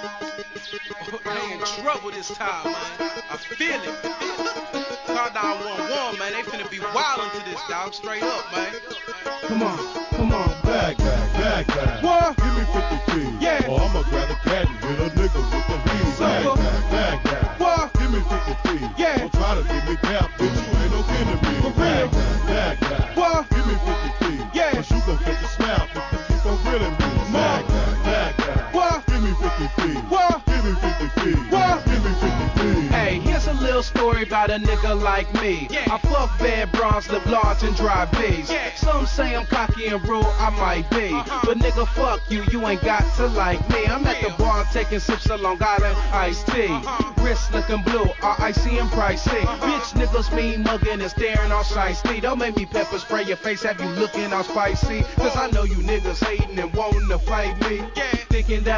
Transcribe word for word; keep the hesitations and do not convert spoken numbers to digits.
They in trouble this time, man. I feel it. Call nine one one, man. They finna be wildin' to this, dog. Straight up, man. Come on, come on. Bag, bag, bag, bag. What? Give me fifty keys. Yeah. Or I'ma grab a caddy with a nigga with the weed. Bag, Sucker. bag, bag, bag. What? Give me fifty keys. Yeah. Don't try to give me cap, bitch. You ain't no kidding me. For real. Bag, bag, bag, bag. What? Give me fifty keys. Yeah. Cause you gon' catch a snap if you keep on grilling me. Bag, bag, bag, bag. What? Give me fifty keys. What? Give me fifty keys. What? Give me fifty keys. Hey, here's a little story about a nigga like me. Yeah. I fuck bad bras, live large and drive B's. Yeah. Some say I'm cocky and rude, I might be. Uh-huh. But nigga, fuck you, you ain't got to like me. I'm at the Real. bar taking sips of Long Island iced tea. Uh-huh. Wrist looking blue, R I C and pricey. Uh-huh. Bitch niggas mean mugging and staring all shiesty. Don't make me pepper spray your face, have you looking all spicy. Cause I know you niggas hating and wanting to fight me. Yeah. Thinking that